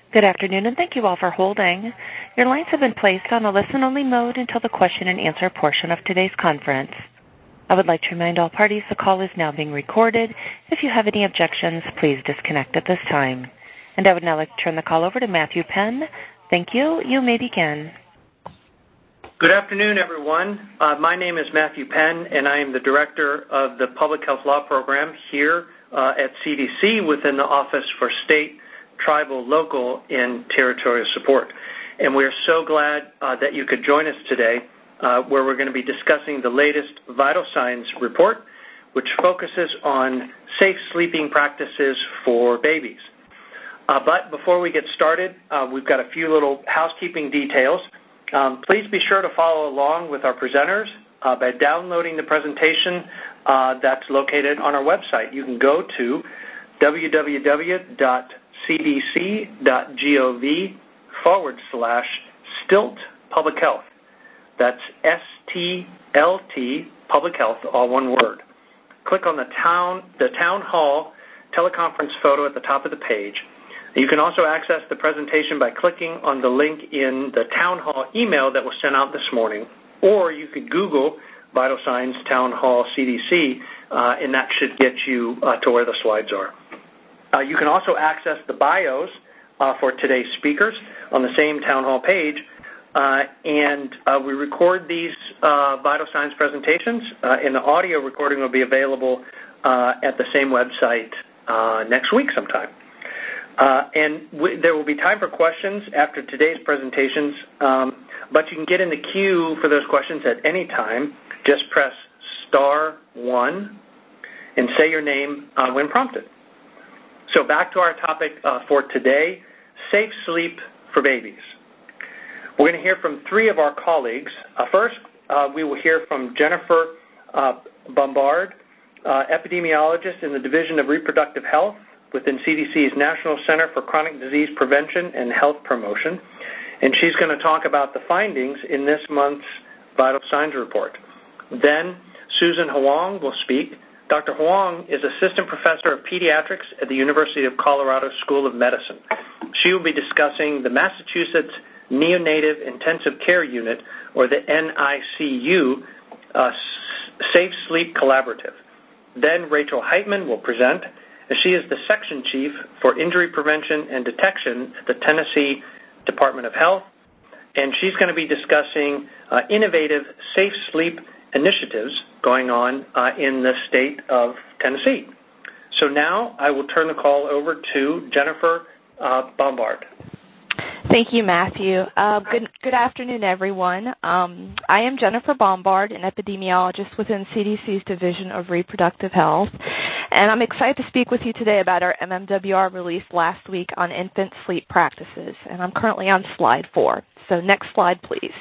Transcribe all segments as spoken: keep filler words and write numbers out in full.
Good afternoon, and thank you all for holding. Your lines have been placed on a listen-only mode until the question and answer portion of today's conference. I would like to remind all parties the call is now being recorded. If you have any objections, please disconnect at this time. And I would now like to turn the call over to Matthew Penn. Thank you. You may begin. Good afternoon, everyone. Uh, my name is Matthew Penn, and I am the Director of the Public Health Law Program here uh, at C D C within the Office for State, Tribal, Local, and Territorial Support. And we are so glad uh, that you could join us today uh, where we're going to be discussing the latest vital signs report, which focuses on safe sleeping practices for babies. Uh, but before we get started, uh, we've got a few little housekeeping details. Um, please be sure to follow along with our presenters uh, by downloading the presentation uh, that's located on our website. You can go to www.cdc.gov forward slash STILT Public Health. That's S T L T Public Health, all one word. Click on the town, the town hall teleconference photo at the top of the page. You can also access the presentation by clicking on the link in the Town Hall email that was sent out this morning, or you could Google Vital Signs Town Hall C D C, uh, and that should get you uh, to where the slides are. Uh, you can also access the bios uh, for today's speakers on the same Town Hall page, uh, and uh, we record these uh, Vital Signs presentations, uh, and the audio recording will be available uh, at the same website uh, next week sometime. Uh, and w- there will be time for questions after today's presentations, um, but you can get in the queue for those questions at any time. Just press star one and say your name uh, when prompted. So back to our topic uh, for today, safe sleep for babies. We're going to hear from three of our colleagues. Uh, first, uh, we will hear from Jennifer uh, Bombard, uh, epidemiologist in the Division of Reproductive Health within C D C's National Center for Chronic Disease Prevention and Health Promotion, and she's going to talk about the findings in this month's Vital Signs Report. Then Susan Huang will speak. Doctor Huang is Assistant Professor of Pediatrics at the University of Colorado School of Medicine. She will be discussing the Massachusetts Neonatal Intensive Care Unit, or the N I C U, uh, Safe Sleep Collaborative. Then Rachel Heitman will present. She is the Section Chief for Injury Prevention and Detection at the Tennessee Department of Health, and she's going to be discussing uh, innovative safe sleep initiatives going on uh, in the state of Tennessee. So now I will turn the call over to Jennifer uh, Bombard. Thank you, Matthew. Uh, good, good afternoon, everyone. Um, I am Jennifer Bombard, an epidemiologist within C D C's Division of Reproductive Health, and I'm excited to speak with you today about our M M W R release last week on infant sleep practices, and I'm currently on slide four. So next slide, please.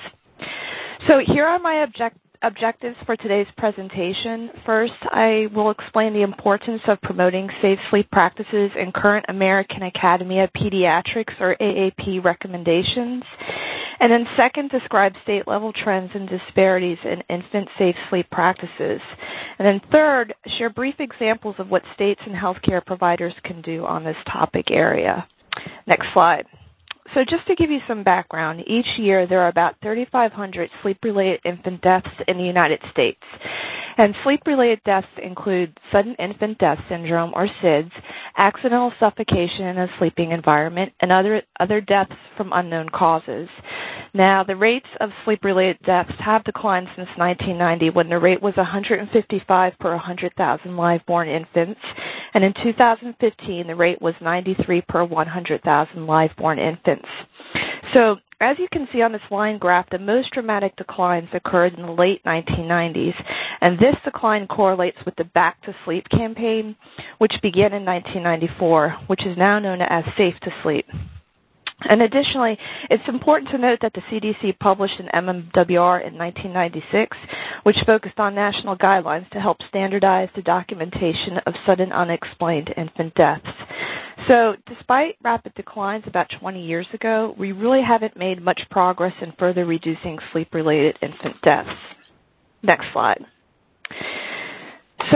So here are my objectives. Objectives for today's presentation. First, I will explain the importance of promoting safe sleep practices in current American Academy of Pediatrics, or A A P, recommendations. And then second, describe state-level trends and disparities in infant safe sleep practices. And then third, share brief examples of what states and healthcare providers can do on this topic area. Next slide. So just to give you some background, each year there are about thirty-five hundred sleep-related infant deaths in the United States. And sleep-related deaths include sudden infant death syndrome, or SIDS, accidental suffocation in a sleeping environment, and other, other deaths from unknown causes. Now, the rates of sleep-related deaths have declined since nineteen ninety, when the rate was one hundred fifty-five per one hundred thousand live-born infants, and in two thousand fifteen, the rate was ninety-three per one hundred thousand live-born infants. So, as you can see on this line graph, the most dramatic declines occurred in the late nineteen nineties, and this decline correlates with the Back to Sleep campaign, which began in nineteen ninety-four, which is now known as Safe to Sleep. And additionally, it's important to note that the C D C published an M M W R in nineteen ninety-six, which focused on national guidelines to help standardize the documentation of sudden unexplained infant deaths. So despite rapid declines about twenty years ago, we really haven't made much progress in further reducing sleep-related infant deaths. Next slide. So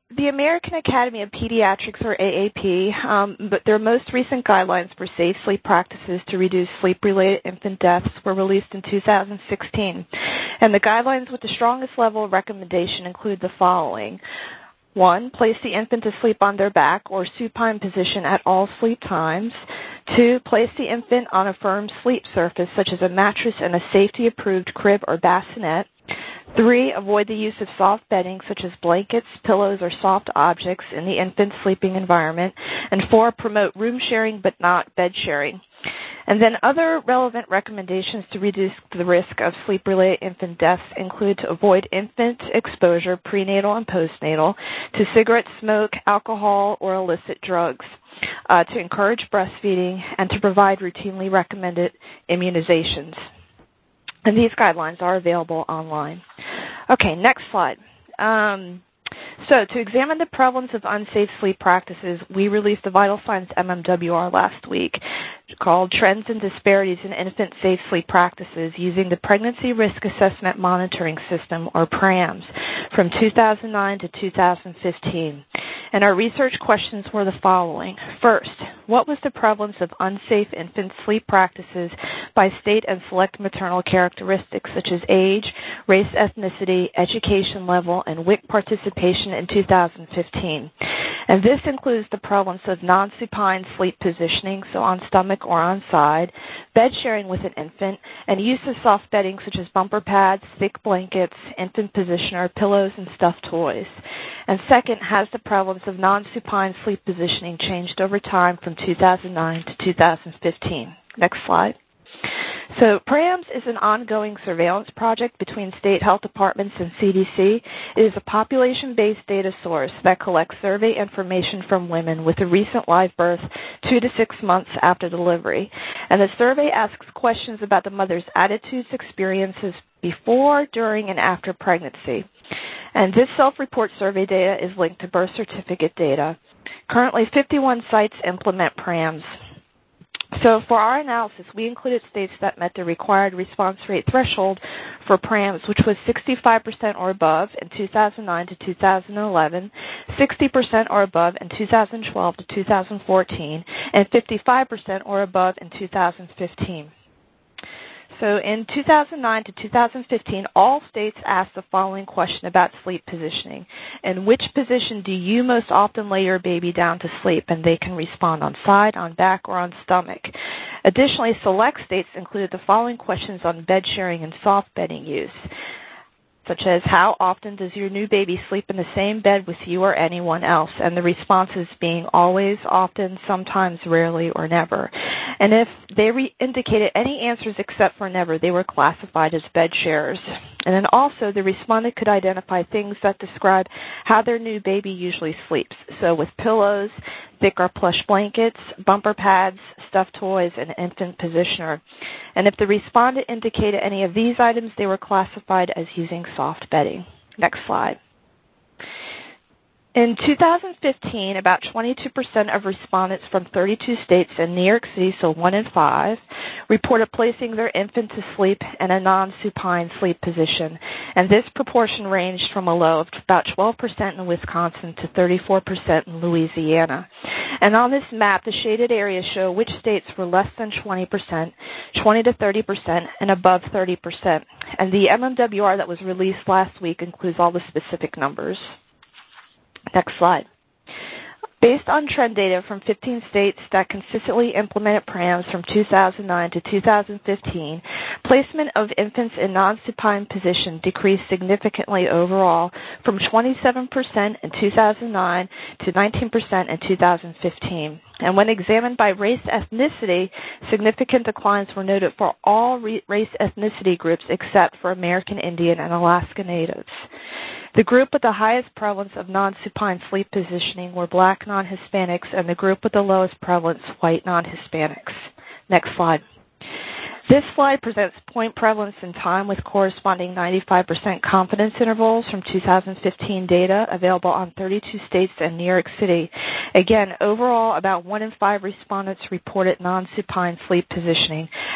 the American Academy of Pediatrics, or A A P, um, but their most recent guidelines for safe sleep practices to reduce sleep-related infant deaths were released in two thousand sixteen. And the guidelines with the strongest level of recommendation include the following. One, place the infant to sleep on their back or supine position at all sleep times. Two, place the infant on a firm sleep surface, such as a mattress and a safety-approved crib or bassinet. Three, avoid the use of soft bedding, such as blankets, pillows, or soft objects in the infant's sleeping environment. And four, promote room sharing but not bed sharing. And then other relevant recommendations to reduce the risk of sleep-related infant deaths include to avoid infant exposure, prenatal and postnatal, to cigarette smoke, alcohol, or illicit drugs, uh, to encourage breastfeeding, and to provide routinely recommended immunizations. And these guidelines are available online. Okay, next slide. Um, so to examine the prevalence of unsafe sleep practices, we released the Vital Signs M M W R last week called Trends and Disparities in Infant Safe Sleep Practices using the Pregnancy Risk Assessment Monitoring System, or PRAMS, from two thousand nine to two thousand fifteen. And our research questions were the following. First, what was the prevalence of unsafe infant sleep practices by state and select maternal characteristics such as age, race, ethnicity, education level, and W I C participation in two thousand fifteen? And this includes the prevalence of non-supine sleep positioning, so on stomach or on side, bed sharing with an infant, and use of soft bedding such as bumper pads, thick blankets, infant positioner, pillows, and stuffed toys. And second, has the prevalence of non-supine sleep positioning changed over time from two thousand nine to two thousand fifteen? Next slide. So PRAMS is an ongoing surveillance project between state health departments and C D C. It is a population-based data source that collects survey information from women with a recent live birth two to six months after delivery. And the survey asks questions about the mother's attitudes, experiences before, during, and after pregnancy. And this self-report survey data is linked to birth certificate data. Currently, fifty-one sites implement PRAMS. So for our analysis, we included states that met the required response rate threshold for PRAMS, which was sixty-five percent or above in two thousand nine to two thousand eleven, sixty percent or above in two thousand twelve to two thousand fourteen, and fifty-five percent or above in two thousand fifteen. So in two thousand nine to two thousand fifteen, all states asked the following question about sleep positioning. In which position do you most often lay your baby down to sleep? And they can respond on side, on back, or on stomach. Additionally, select states included the following questions on bed sharing and soft bedding use, such as how often does your new baby sleep in the same bed with you or anyone else? And the responses being always, often, sometimes, rarely, or never. And if they re- indicated any answers except for never, they were classified as bed sharers. And then also, the respondent could identify things that describe how their new baby usually sleeps. So with pillows, thick or plush blankets, bumper pads, stuffed toys, and infant positioner. And if the respondent indicated any of these items, they were classified as using soft bedding. Next slide. In two thousand fifteen, about twenty-two percent of respondents from thirty-two states and New York City, so one in five, reported placing their infant to sleep in a non-supine sleep position. And this proportion ranged from a low of about twelve percent in Wisconsin to thirty-four percent in Louisiana. And on this map, the shaded areas show which states were less than twenty percent, twenty to thirty percent, and above thirty percent. And the M M W R that was released last week includes all the specific numbers. Next slide. Based on trend data from fifteen states that consistently implemented PRAMS from two thousand nine to two thousand fifteen, placement of infants in non-supine position decreased significantly overall from twenty-seven percent in two thousand nine to nineteen percent in two thousand fifteen. And when examined by race ethnicity, significant declines were noted for all race ethnicity groups except for American Indian and Alaska Natives. The group with the highest prevalence of non-supine sleep positioning were Black non-Hispanics, and the group with the lowest prevalence, white non-Hispanics. Next slide. This slide presents point prevalence in time with corresponding ninety-five percent confidence intervals from two thousand fifteen data available on thirty-two states and New York City. Again, overall, about one in five respondents reported non-supine sleep positioning.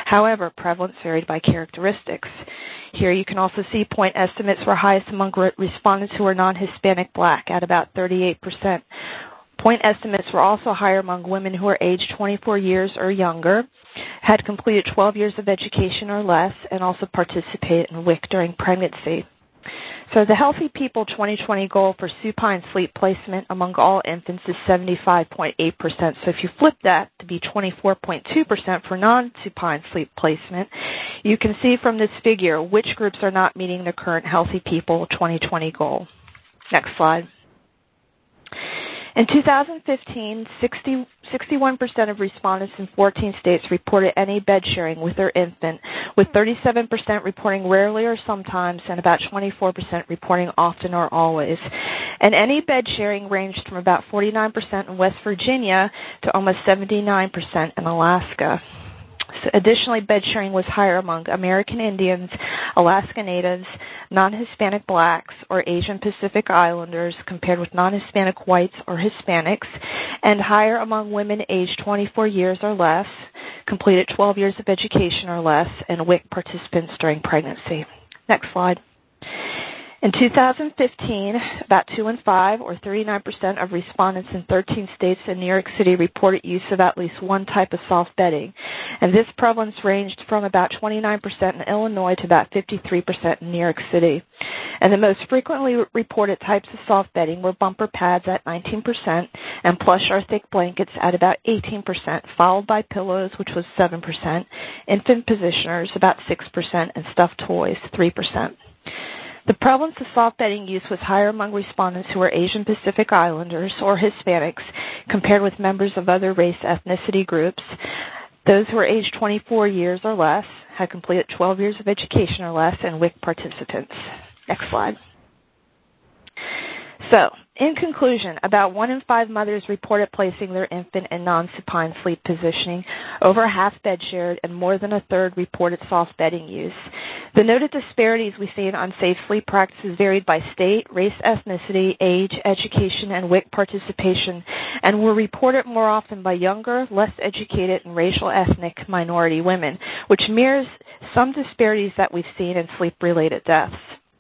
However, prevalence varied by characteristics. Here you can also see point estimates were highest among respondents who were non-Hispanic Black at about thirty-eight percent. Point estimates were also higher among women who were aged twenty-four years or younger, had completed twelve years of education or less, and also participated in W I C during pregnancy. So the Healthy People twenty twenty goal for supine sleep placement among all infants is seventy-five point eight percent. So if you flip that to be twenty-four point two percent for non-supine sleep placement, you can see from this figure which groups are not meeting the current Healthy People twenty twenty goal. Next slide. In two thousand fifteen, sixty, sixty-one percent of respondents in fourteen states reported any bed sharing with their infant, with thirty-seven percent reporting rarely or sometimes, and about twenty-four percent reporting often or always. And any bed sharing ranged from about forty-nine percent in West Virginia to almost seventy-nine percent in Alaska. So additionally, bed sharing was higher among American Indians, Alaska Natives, non-Hispanic Blacks, or Asian Pacific Islanders compared with non-Hispanic Whites or Hispanics, and higher among women aged twenty-four years or less, completed twelve years of education or less, and W I C participants during pregnancy. Next slide. In two thousand fifteen, about two in five, or thirty-nine percent of respondents in thirteen states and New York City reported use of at least one type of soft bedding, and this prevalence ranged from about twenty-nine percent in Illinois to about fifty-three percent in New York City. And the most frequently reported types of soft bedding were bumper pads at nineteen percent and plush or thick blankets at about eighteen percent, followed by pillows, which was seven percent, infant positioners, about six percent, and stuffed toys, three percent. The prevalence of soft bedding use was higher among respondents who were Asian Pacific Islanders or Hispanics compared with members of other race ethnicity groups. Those who were aged twenty-four years or less, had completed twelve years of education or less, and W I C participants. Next slide. So, in conclusion, about one in five mothers reported placing their infant in non-supine sleep positioning, over half bed shared, and more than a third reported soft bedding use. The noted disparities we see in unsafe sleep practices varied by state, race, ethnicity, age, education, and W I C participation, and were reported more often by younger, less educated, and racial ethnic minority women, which mirrors some disparities that we've seen in sleep-related deaths.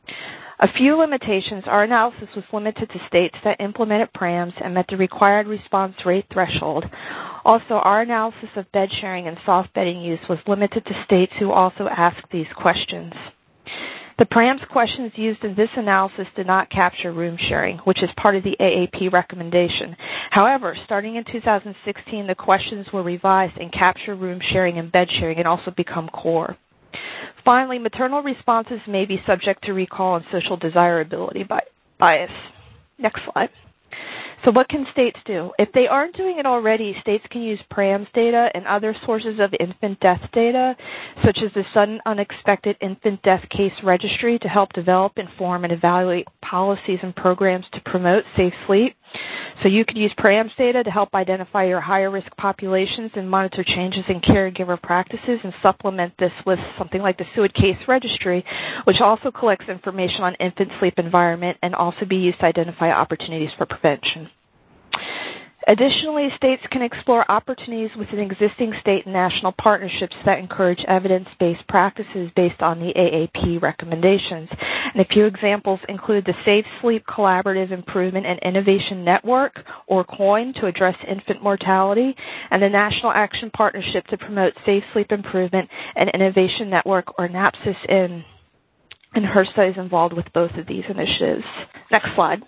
A few limitations. Our analysis was limited to states that implemented P R A Ms and met the required response rate threshold. Also, our analysis of bed sharing and soft bedding use was limited to states who also asked these questions. The P R A Ms questions used in this analysis did not capture room sharing, which is part of the A A P recommendation. However, starting in two thousand sixteen, the questions were revised and capture room sharing and bed sharing and also become core. Finally, maternal responses may be subject to recall and social desirability bias. Next slide. So what can states do? If they aren't doing it already, states can use P R A Ms data and other sources of infant death data, such as the Sudden Unexpected Infant Death Case Registry, to help develop, inform, and evaluate policies and programs to promote safe sleep. So you could use P R A Ms data to help identify your higher-risk populations and monitor changes in caregiver practices, and supplement this with something like the S U I D Case Registry, which also collects information on infant sleep environment and also be used to identify opportunities for prevention. Additionally, states can explore opportunities within existing state and national partnerships that encourage evidence-based practices based on the A A P recommendations. And a few examples include the Safe Sleep Collaborative Improvement and Innovation Network, or COIN, to address infant mortality, and the National Action Partnership to Promote Safe Sleep Improvement and Innovation Network, or NAPSIS-I N. And HRSA is involved with both of these initiatives. Next slide.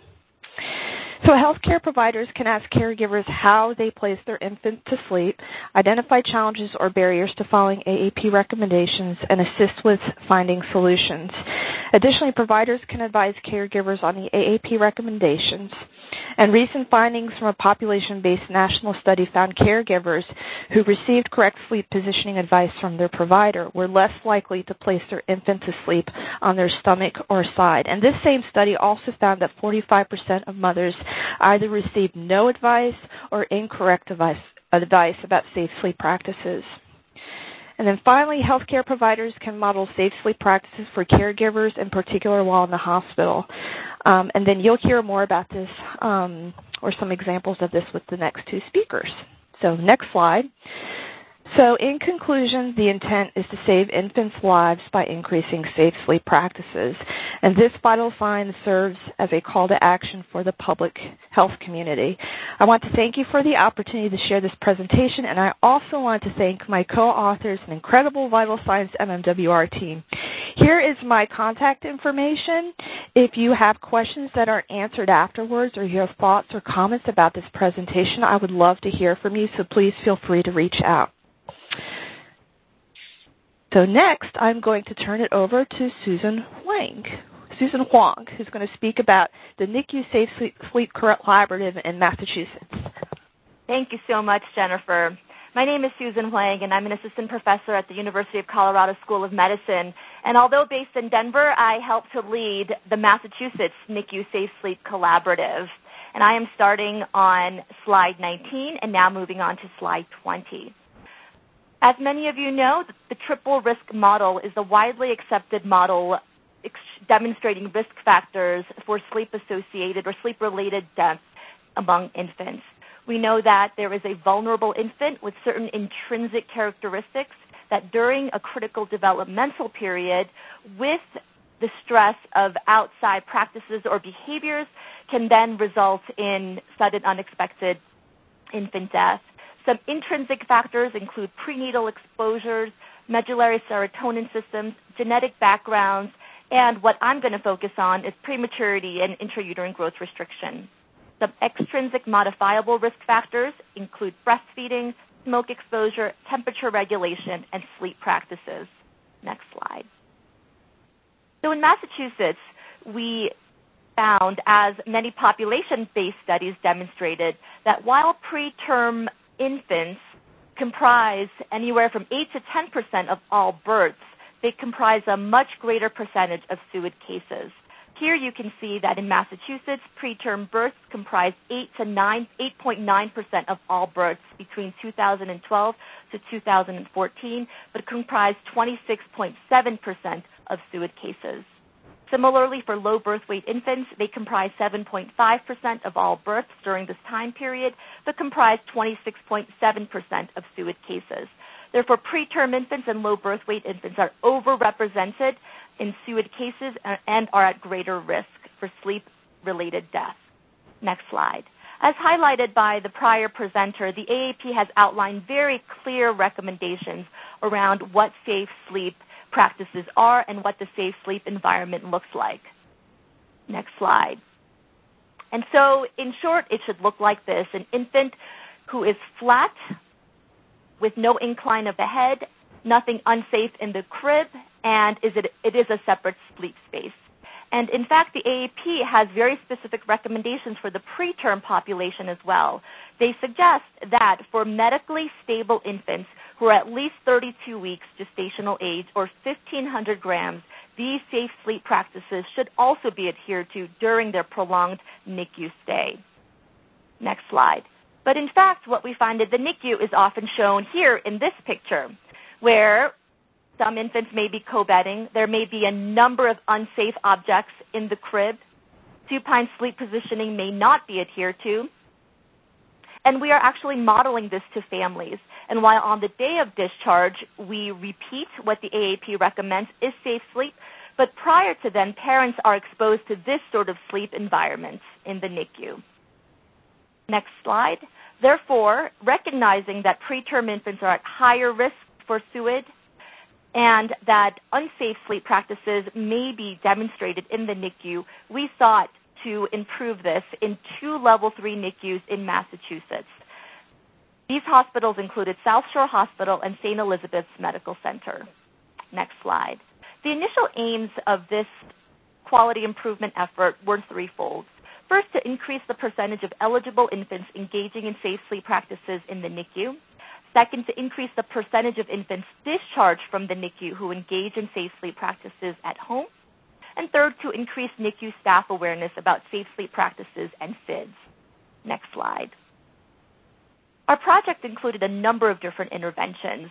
So healthcare providers can ask caregivers how they place their infant to sleep, identify challenges or barriers to following A A P recommendations, and assist with finding solutions. Additionally, providers can advise caregivers on the A A P recommendations. And recent findings from a population-based national study found caregivers who received correct sleep positioning advice from their provider were less likely to place their infant to sleep on their stomach or side. And this same study also found that forty-five percent of mothers either received no advice or incorrect advice, advice about safe sleep practices. And then finally, healthcare providers can model safe sleep practices for caregivers, in particular while in the hospital. Um, and then you'll hear more about this um, or some examples of this with the next two speakers. So next slide. So in conclusion, the intent is to save infants' lives by increasing safe sleep practices. And this vital sign serves as a call to action for the public health community. I want to thank you for the opportunity to share this presentation, and I also want to thank my co-authors and incredible Vital Signs M M W R team. Here is my contact information. If you have questions that aren't answered afterwards or you have thoughts or comments about this presentation, I would love to hear from you, so please feel free to reach out. So next, I'm going to turn it over to Susan Huang, Susan Huang, who's going to speak about the N I C U Safe Sleep Collaborative in Massachusetts. Thank you so much, Jennifer. My name is Susan Huang, and I'm an assistant professor at the University of Colorado School of Medicine. And although based in Denver, I help to lead the Massachusetts N I C U Safe Sleep Collaborative. And I am starting on slide nineteen and now moving on to slide twenty. As many of you know, the triple risk model is a widely accepted model demonstrating risk factors for sleep-associated or sleep-related deaths among infants. We know that there is a vulnerable infant with certain intrinsic characteristics that during a critical developmental period with the stress of outside practices or behaviors can then result in sudden unexpected infant death. Some intrinsic factors include prenatal exposures, medullary serotonin systems, genetic backgrounds, and what I'm going to focus on is prematurity and intrauterine growth restriction. Some extrinsic modifiable risk factors include breastfeeding, smoke exposure, temperature regulation, and sleep practices. Next slide. So in Massachusetts, we found, as many population-based studies demonstrated, that while preterm infants comprise anywhere from eight to ten percent of all births, they comprise a much greater percentage of S U I D cases. Here you can see that in Massachusetts, preterm births comprise eight to nine, eight point nine percent of all births between two thousand twelve to two thousand fourteen, but comprise twenty-six point seven percent of S U I D cases. Similarly, for low birth weight infants, they comprise seven point five percent of all births during this time period, but comprise twenty-six point seven percent of S U I D cases. Therefore, preterm infants and low birth weight infants are overrepresented in S U I D cases and are at greater risk for sleep-related death. Next slide. As highlighted by the prior presenter, the A A P has outlined very clear recommendations around what safe sleep practices are and what the safe sleep environment looks like. Next slide. And so, in short, it should look like this. An infant who is flat with no incline of the head, nothing unsafe in the crib, and is it, it is a separate sleep space. And in fact, the A A P has very specific recommendations for the preterm population as well. They suggest that for medically stable infants who are at least thirty-two weeks gestational age or fifteen hundred grams, these safe sleep practices should also be adhered to during their prolonged N I C U stay. Next slide. But in fact, what we find is the N I C U is often shown here in this picture, where some infants may be co-bedding. There may be a number of unsafe objects in the crib. Supine sleep positioning may not be adhered to. And we are actually modeling this to families. And while on the day of discharge, we repeat what the A A P recommends is safe sleep, but prior to then, parents are exposed to this sort of sleep environment in the N I C U. Next slide. Therefore, recognizing that preterm infants are at higher risk for S U I D and that unsafe sleep practices may be demonstrated in the N I C U, we sought to improve this in two level three N I C Us in Massachusetts. These hospitals included South Shore Hospital and Saint Elizabeth's Medical Center. Next slide. The initial aims of this quality improvement effort were threefold. First, to increase the percentage of eligible infants engaging in safe sleep practices in the N I C U. Second, to increase the percentage of infants discharged from the N I C U who engage in safe sleep practices at home. And third, to increase N I C U staff awareness about safe sleep practices and F I Ds. Next slide. Our project included a number of different interventions.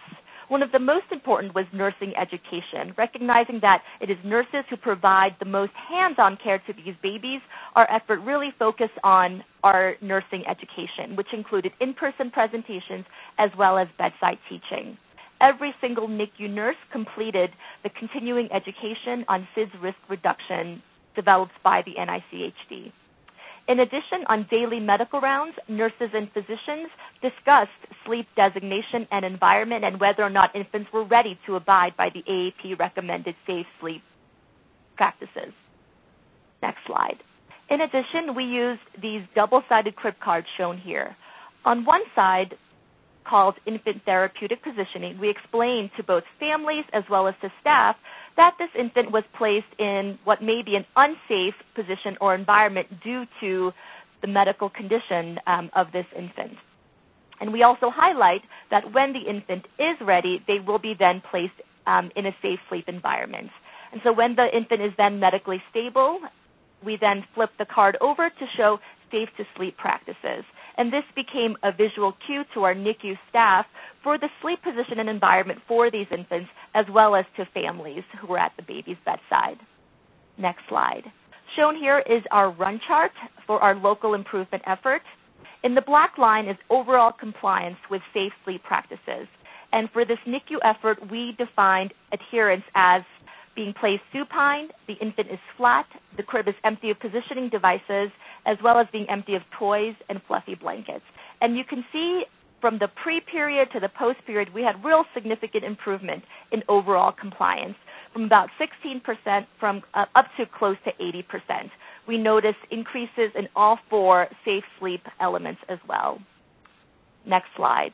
One of the most important was nursing education, recognizing that it is nurses who provide the most hands-on care to these babies. Our effort really focused on our nursing education, which included in-person presentations as well as bedside teaching. Every single N I C U nurse completed the continuing education on S I D S risk reduction developed by the N I C H D. In addition, on daily medical rounds, nurses and physicians discussed sleep designation and environment and whether or not infants were ready to abide by the A A P-recommended safe sleep practices. Next slide. In addition, we used these double-sided crib cards shown here. On one side, called infant therapeutic positioning, we explained to both families as well as to staff that this infant was placed in what may be an unsafe position or environment due to the medical condition um, of this infant. And we also highlight that when the infant is ready, they will be then placed um, in a safe sleep environment. And so when the infant is then medically stable, we then flip the card over to show safe to sleep practices. And this became a visual cue to our N I C U staff for the sleep position and environment for these infants, as well as to families who were at the baby's bedside. Next slide. Shown here is our run chart for our local improvement effort. In the black line is overall compliance with safe sleep practices. And for this N I C U effort, we defined adherence as being placed supine, the infant is flat, the crib is empty of positioning devices, as well as being empty of toys and fluffy blankets. And you can see from the pre-period to the post-period, we had real significant improvement in overall compliance, from about sixteen percent from uh, up to close to eighty percent. We noticed increases in all four safe sleep elements as well. Next slide.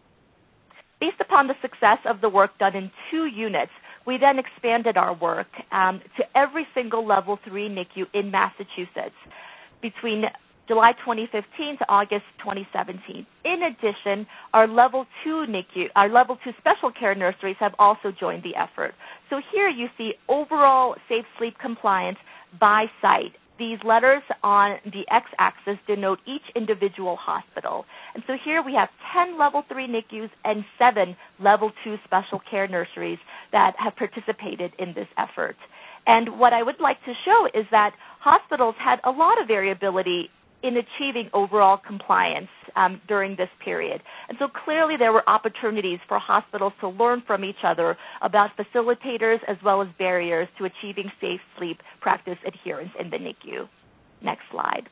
Based upon the success of the work done in two units, we then expanded our work um, to every single level three N I C U in Massachusetts between July twenty fifteen to August twenty seventeen. In addition, our level two N I C U, our level two special care nurseries have also joined the effort. So here you see overall safe sleep compliance by site. These letters on the x-axis denote each individual hospital. And so here we have ten level three N I C Us and seven level two special care nurseries that have participated in this effort. And what I would like to show is that hospitals had a lot of variability in achieving overall compliance um, during this period. And so clearly there were opportunities for hospitals to learn from each other about facilitators as well as barriers to achieving safe sleep practice adherence in the N I C U. Next slide.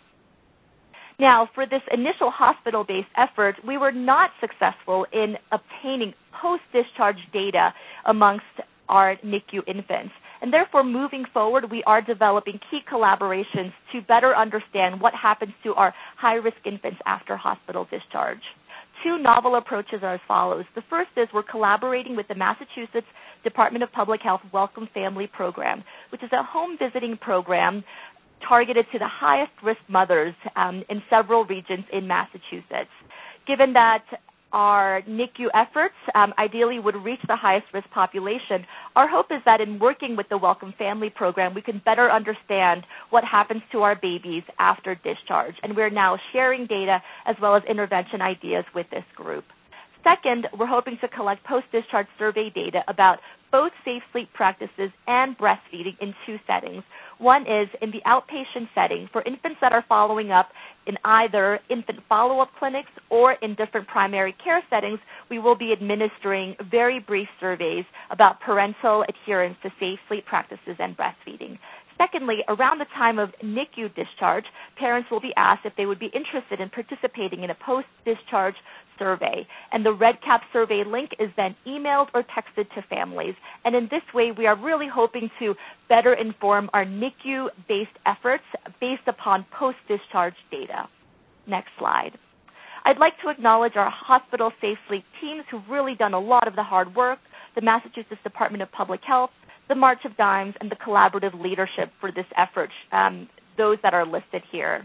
Now, for this initial hospital-based effort, we were not successful in obtaining post-discharge data amongst our N I C U infants. And therefore, moving forward, we are developing key collaborations to better understand what happens to our high-risk infants after hospital discharge. Two novel approaches are as follows. The first is we're collaborating with the Massachusetts Department of Public Health Welcome Family Program, which is a home visiting program targeted to the highest-risk mothers um, in several regions in Massachusetts. Given that our N I C U efforts um, ideally would reach the highest risk population, our hope is that in working with the Welcome Family Program, we can better understand what happens to our babies after discharge. And we're now sharing data as well as intervention ideas with this group. Second, we're hoping to collect post-discharge survey data about both safe sleep practices and breastfeeding in two settings. One is in the outpatient setting for infants that are following up in either infant follow-up clinics or in different primary care settings. We will be administering very brief surveys about parental adherence to safe sleep practices and breastfeeding. Secondly, around the time of N I C U discharge, parents will be asked if they would be interested in participating in a post-discharge survey. And the REDCap survey link is then emailed or texted to families. And in this way, we are really hoping to better inform our N I C U-based efforts based upon post-discharge data. Next slide. I'd like to acknowledge our hospital safe sleep teams who've really done a lot of the hard work, the Massachusetts Department of Public Health, the March of Dimes, and the collaborative leadership for this effort, um, those that are listed here.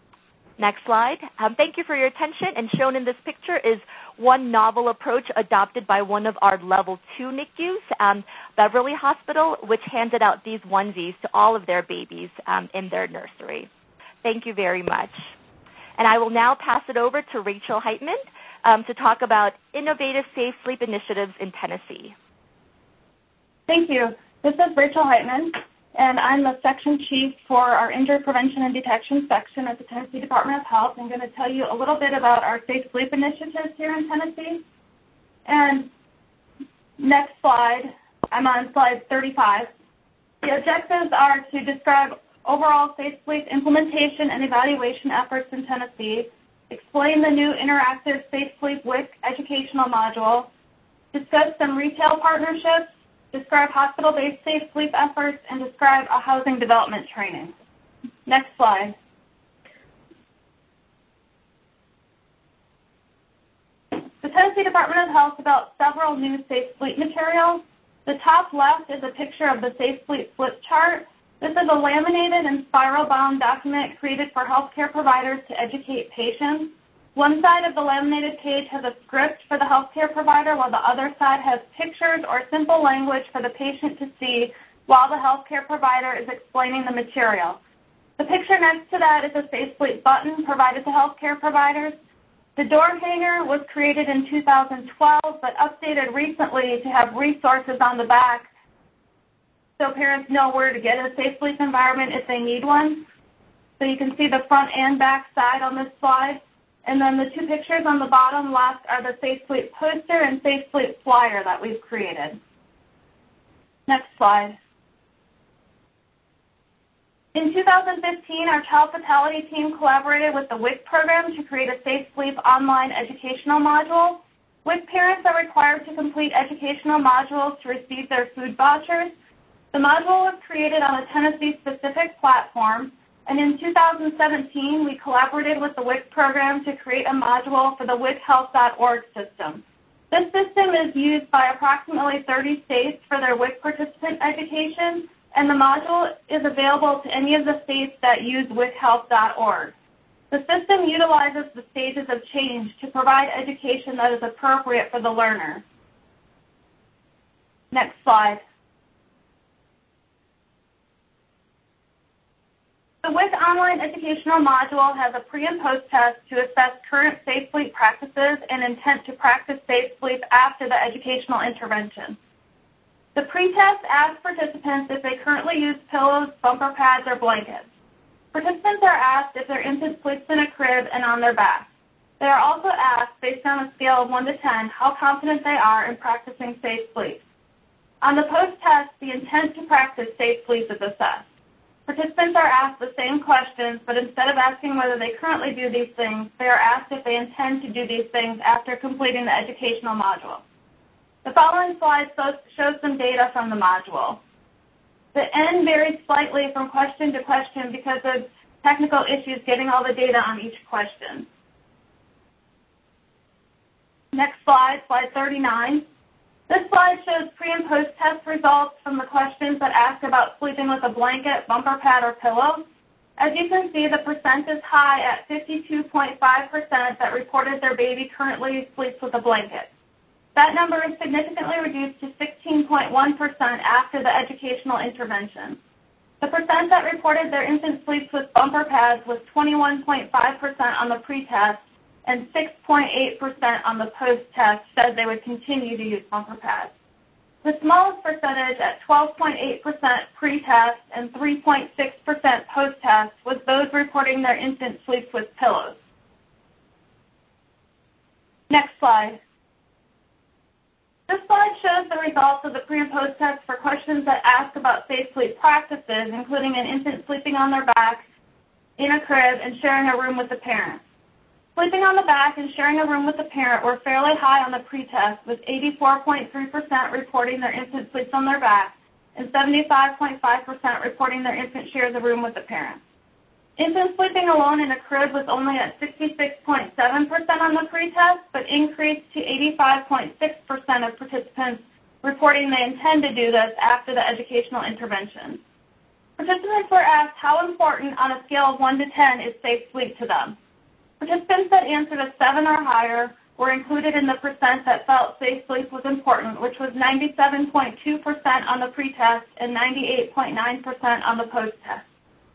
Next slide. Um, thank you for your attention, and shown in this picture is one novel approach adopted by one of our level two N I C Us, um, Beverly Hospital, which handed out these onesies to all of their babies um, in their nursery. Thank you very much. And I will now pass it over to Rachel Heitman, um, to talk about innovative safe sleep initiatives in Tennessee. Thank you. This is Rachel Heitman, and I'm the section chief for our injury prevention and detection section at the Tennessee Department of Health. I'm going to tell you a little bit about our safe sleep initiatives here in Tennessee. And next slide, I'm on slide thirty-five. The objectives are to describe overall safe sleep implementation and evaluation efforts in Tennessee, explain the new interactive Safe Sleep W I C educational module, discuss some retail partnerships, describe hospital-based safe sleep efforts, and describe a housing development training. Next slide. The Tennessee Department of Health developed several new safe sleep materials. The top left is a picture of the Safe Sleep flip chart. This is a laminated and spiral-bound document created for healthcare providers to educate patients. One side of the laminated page has a script for the healthcare provider, while the other side has pictures or simple language for the patient to see while the healthcare provider is explaining the material. The picture next to that is a Safe Sleep button provided to healthcare providers. The door hanger was created in two thousand twelve, but updated recently to have resources on the back so parents know where to get a safe sleep environment if they need one. So you can see the front and back side on this slide. And then the two pictures on the bottom left are the Safe Sleep poster and Safe Sleep flyer that we've created. Next slide. In two thousand fifteen, our child fatality team collaborated with the W I C program to create a Safe Sleep online educational module. W I C parents are required to complete educational modules to receive their food vouchers. The module was created on a Tennessee-specific platform, and in two thousand seventeen, we collaborated with the W I C program to create a module for the W I C health dot org system. This system is used by approximately thirty states for their W I C participant education, and the module is available to any of the states that use W I C health dot org. The system utilizes the stages of change to provide education that is appropriate for the learner. Next slide. The W I C online educational module has a pre- and post-test to assess current safe sleep practices and intent to practice safe sleep after the educational intervention. The pre-test asks participants if they currently use pillows, bumper pads, or blankets. Participants are asked if their infant sleeps in a crib and on their back. They are also asked, based on a scale of one to ten, how confident they are in practicing safe sleep. On the post-test, the intent to practice safe sleep is assessed. Participants are asked the same questions, but instead of asking whether they currently do these things, they are asked if they intend to do these things after completing the educational module. The following slide shows some data from the module. The N varies slightly from question to question because of technical issues getting all the data on each question. Next slide, slide thirty-nine. This slide shows pre- and post-test results from the questions that ask about sleeping with a blanket, bumper pad, or pillow. As you can see, the percent is high at fifty-two point five percent that reported their baby currently sleeps with a blanket. That number is significantly reduced to sixteen point one percent after the educational intervention. The percent that reported their infant sleeps with bumper pads was twenty-one point five percent on the pre-test, and six point eight percent on the post-test said they would continue to use bumper pads. The smallest percentage at twelve point eight percent pre-test and three point six percent post-test was those reporting their infant sleeps with pillows. Next slide. This slide shows the results of the pre- and post-test for questions that ask about safe sleep practices, including an infant sleeping on their back, in a crib, and sharing a room with a parent. Sleeping on the back and sharing a room with a parent were fairly high on the pre-test, with eighty-four point three percent reporting their infant sleeps on their back and seventy-five point five percent reporting their infant shares a room with a parent. Infant sleeping alone in a crib was only at sixty-six point seven percent on the pre-test, but increased to eighty-five point six percent of participants reporting they intend to do this after the educational intervention. Participants were asked how important on a scale of one to ten is safe sleep to them. Participants that answered a seven or higher were included in the percent that felt safe sleep was important, which was ninety-seven point two percent on the pre-test and ninety-eight point nine percent on the post-test.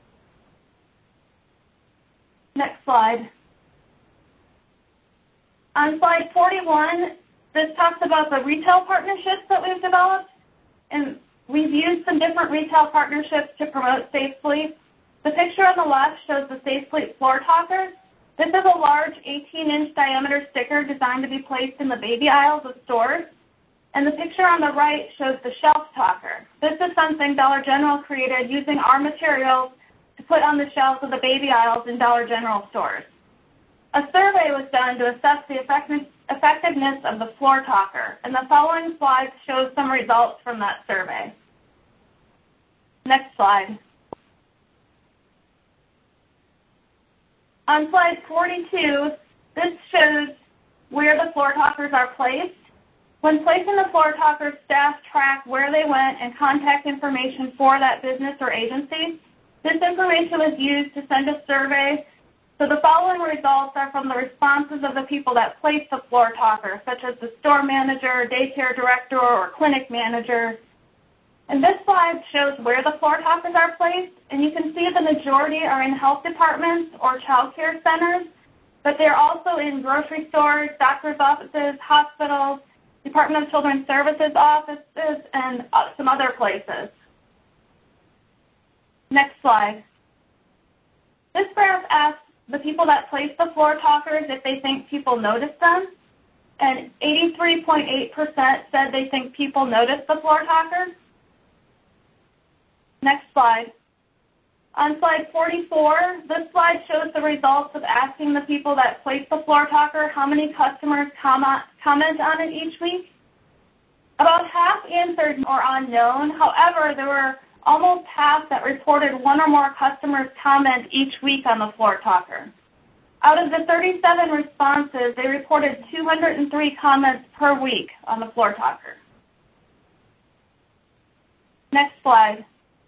Next slide. On slide forty-one, this talks about the retail partnerships that we've developed, and we've used some different retail partnerships to promote Safe Sleep. The picture on the left shows the Safe Sleep floor talker. This is a large eighteen inch diameter sticker designed to be placed in the baby aisles of stores. And the picture on the right shows the shelf talker. This is something Dollar General created using our materials to put on the shelves of the baby aisles in Dollar General stores. A survey was done to assess the effectiveness of the floor talker, and the following slides show some results from that survey. Next slide. On slide forty-two, this shows where the floor talkers are placed. When placing the floor talkers, staff track where they went and contact information for that business or agency. This information was used to send a survey. So the following results are from the responses of the people that placed the floor talker, such as the store manager, daycare director, or clinic manager. And this slide shows where the floor talkers are placed, and you can see the majority are in health departments or child care centers, but they're also in grocery stores, doctor's offices, hospitals, Department of Children's Services offices, and uh, some other places. Next slide. This graph asks the people that placed the floor talkers if they think people noticed them, and eighty-three point eight percent said they think people noticed the floor talkers. Next slide. On slide forty-four, this slide shows the results of asking the people that placed the floor talker how many customers comment, comment on it each week. About half answered or unknown. However, there were almost half that reported one or more customers comment each week on the floor talker. Out of the thirty-seven responses, they reported two hundred three comments per week on the floor talker. Next slide.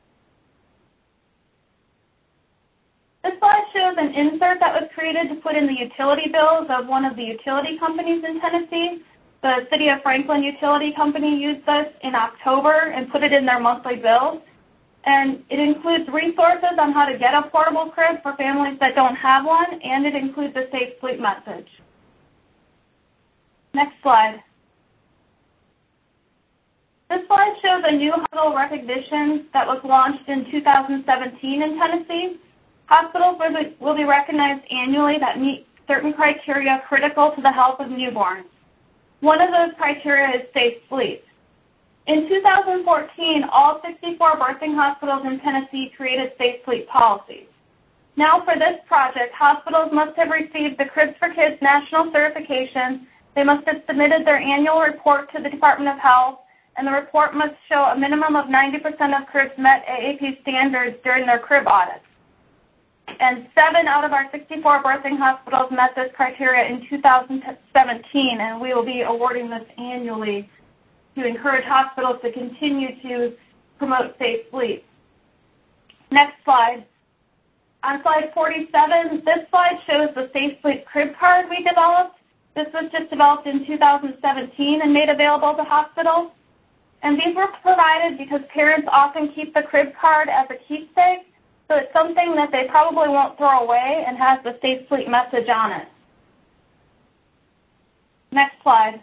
This slide shows an insert that was created to put in the utility bills of one of the utility companies in Tennessee. The City of Franklin Utility Company used this in October and put it in their monthly bills. And it includes resources on how to get a portable crib for families that don't have one, and it includes a Safe Sleep message. Next slide. This slide shows a new hospital recognition that was launched in two thousand seventeen in Tennessee. Hospitals will be, will be recognized annually that meet certain criteria critical to the health of newborns. One of those criteria is Safe Sleep. In two thousand fourteen, all sixty-four birthing hospitals in Tennessee created Safe Sleep policies. Now for this project, hospitals must have received the Cribs for Kids national certification, they must have submitted their annual report to the Department of Health, and the report must show a minimum of ninety percent of cribs met A A P standards during their crib audits. And seven out of our sixty-four birthing hospitals met this criteria in two thousand seventeen, and we will be awarding this annually to encourage hospitals to continue to promote safe sleep. Next slide. On slide forty-seven, this slide shows the Safe Sleep Crib Card we developed. This was just developed in two thousand seventeen and made available to hospitals. And these were provided because parents often keep the crib card as a keepsake, so it's something that they probably won't throw away and has the Safe Sleep message on it. Next slide.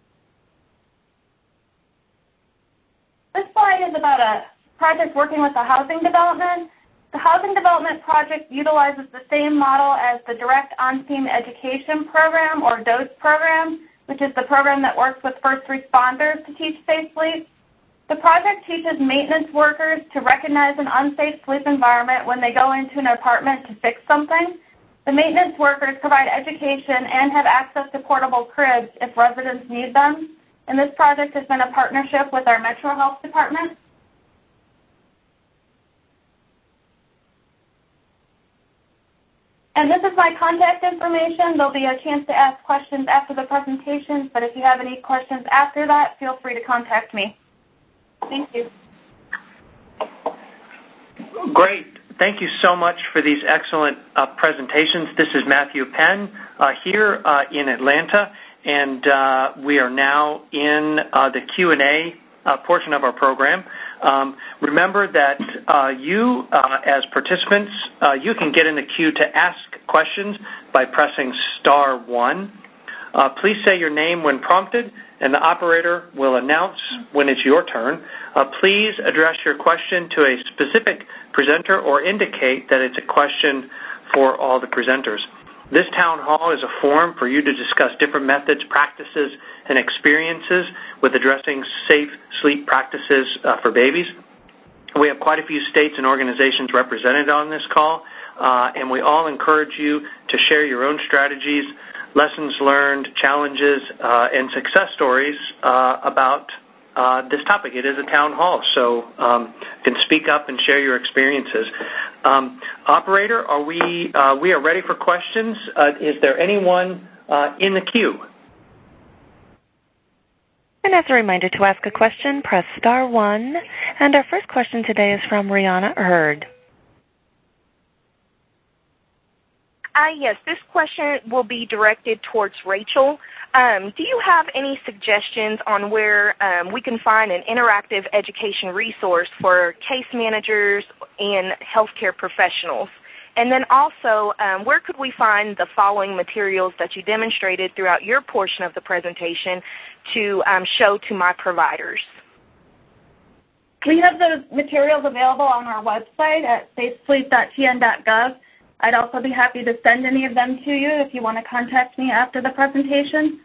This slide is about a project working with a housing development. The housing development project utilizes the same model as the Direct On-Theme Education Program, or D O S E program, which is the program that works with first responders to teach safe sleep. The project teaches maintenance workers to recognize an unsafe sleep environment when they go into an apartment to fix something. The maintenance workers provide education and have access to portable cribs if residents need them. And this project has been a partnership with our Metro Health Department. And this is my contact information. There'll be a chance to ask questions after the presentation, but if you have any questions after that, feel free to contact me. Thank you. Great. Thank you so much for these excellent uh, presentations. This is Matthew Penn uh, here uh, in Atlanta, and uh, we are now in uh, the Q and A uh, portion of our program. Um, remember that uh, you, uh, as participants, uh, you can get in the queue to ask questions by pressing star one. Uh, please say your name when prompted, and the operator will announce when it's your turn. Uh, please address your question to a specific presenter or indicate that it's a question for all the presenters. This town hall is a forum for you to discuss different methods, practices, and experiences with addressing safe sleep practices uh, for babies. We have quite a few states and organizations represented on this call, uh, and we all encourage you to share your own strategies, lessons learned, challenges, uh, and success stories uh, about uh, this topic. It is a town hall, so um, you can speak up and share your experiences. Um, operator, are we uh, we are ready for questions. Uh, is there anyone uh, in the queue? And as a reminder, to ask a question, press star one. And our first question today is from Rihanna Hurd. Uh, yes, this question will be directed towards Rachel. Um, do you have any suggestions on where um, we can find an interactive education resource for case managers and healthcare professionals? And then also, um, where could we find the following materials that you demonstrated throughout your portion of the presentation to um, show to my providers? We have the materials available on our website at safe sleep dot t n dot gov. I'd also be happy to send any of them to you if you want to contact me after the presentation.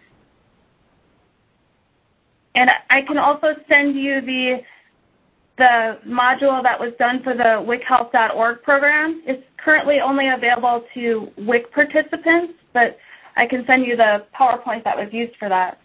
And I can also send you the the module that was done for the wic health dot org program. It's currently only available to W I C participants, but I can send you the PowerPoint that was used for that.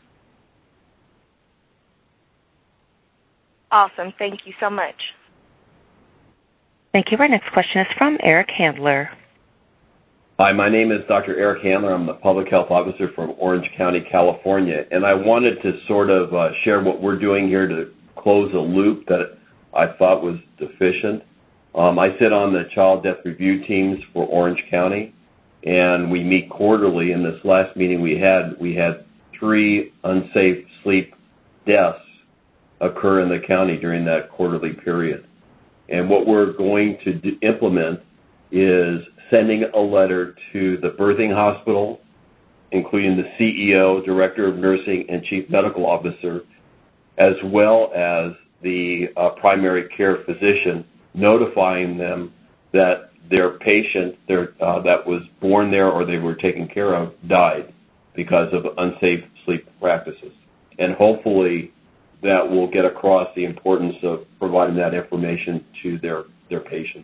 Awesome. Thank you so much. Thank you. Our next question is from Eric Handler. Hi, my name is Doctor Eric Handler. I'm the Public Health Officer from Orange County, California, and I wanted to sort of uh, share what we're doing here to close a loop that I thought was deficient. Um, I sit on the child death review teams for Orange County, and we meet quarterly. In this last meeting we had, we had three unsafe sleep deaths occur in the county during that quarterly period. And what we're going to do, implement is sending a letter to the birthing hospital, including the C E O, Director of Nursing, and Chief Medical Officer, as well as the uh, primary care physician, notifying them that their patient their, uh, that was born there or they were taken care of died because of unsafe sleep practices. And hopefully that will get across the importance of providing that information to their, their patients.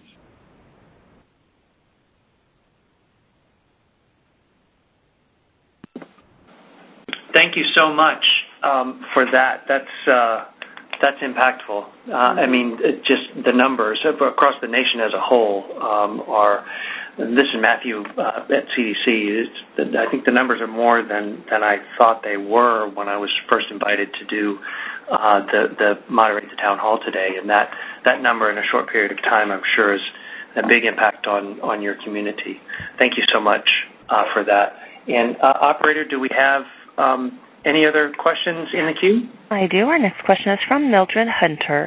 Thank you so much um, for that. That's uh, that's impactful. Uh, I mean, it just the numbers across the nation as a whole um, are. This is Matthew uh, at C D C. It's, I think the numbers are more than, than I thought they were when I was first invited to do uh, the the moderate the town hall today. And that that number in a short period of time, I'm sure, is a big impact on on your community. Thank you so much uh, for that. And uh, operator, do we have Um, any other questions in the queue? I do. Our next question is from Mildred Hunter.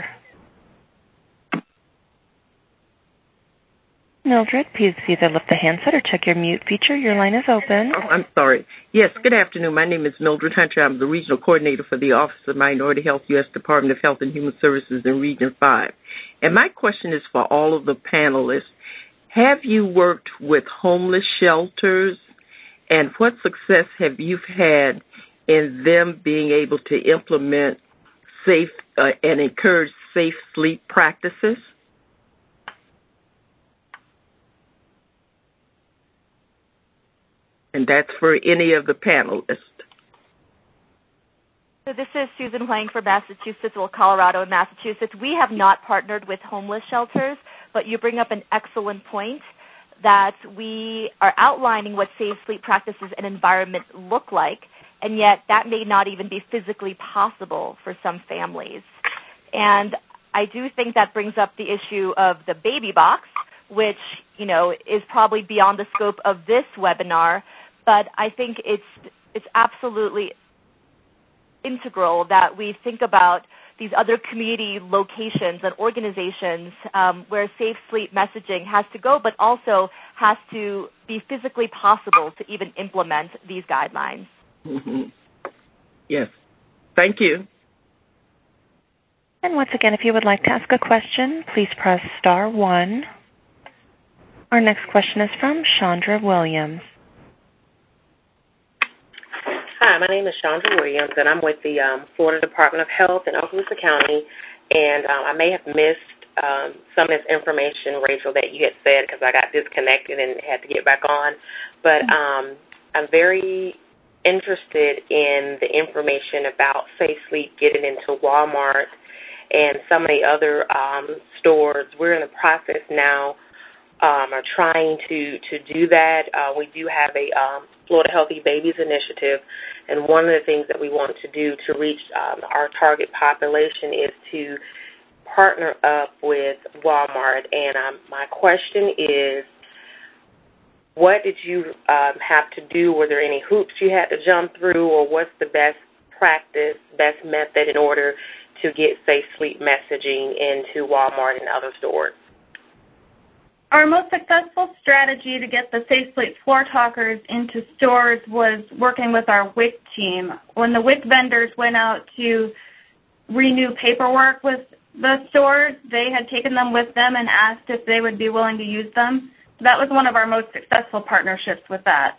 Mildred, please either lift the handset or check your mute feature. Your line is open. Oh, I'm sorry. Yes, good afternoon. My name is Mildred Hunter. I'm the Regional Coordinator for the Office of Minority Health, U S Department of Health and Human Services in Region five. And my question is for all of the panelists. Have you worked with homeless shelters? And what success have you had in them being able to implement safe uh, and encourage safe sleep practices? And that's for any of the panelists. So this is Susan Huang for Massachusetts, well, Colorado and Massachusetts. We have not partnered with homeless shelters, but you bring up an excellent point that we are outlining what safe sleep practices and environment look like, and yet that may not even be physically possible for some families. And I do think that brings up the issue of the baby box, which, you know, is probably beyond the scope of this webinar, but I think it's it's absolutely integral that we think about these other community locations and organizations um, where safe sleep messaging has to go, but also has to be physically possible to even implement these guidelines. Mm-hmm. Yes. Thank you. And once again, if you would like to ask a question, please press star one. Our next question is from Chandra Williams. Hi, my name is Chandra Williams, and I'm with the um, Florida Department of Health in Okaloosa County. And um, I may have missed um, some of this information, Rachel, that you had said because I got disconnected and had to get back on. But um, I'm very interested in the information about Safe Sleep getting into Walmart and some of the other um, stores. We're in the process now um, of trying to, to do that. Uh, we do have a um, Florida Healthy Babies Initiative, and one of the things that we want to do to reach um, our target population is to partner up with Walmart. And um, my question is, what did you um, have to do? Were there any hoops you had to jump through, or what's the best practice, best method in order to get Safe Sleep messaging into Walmart and other stores? Our most successful strategy to get the Safe Sleep Floor Talkers into stores was working with our W I C team. When the W I C vendors went out to renew paperwork with the stores, they had taken them with them and asked if they would be willing to use them. So that was one of our most successful partnerships with that.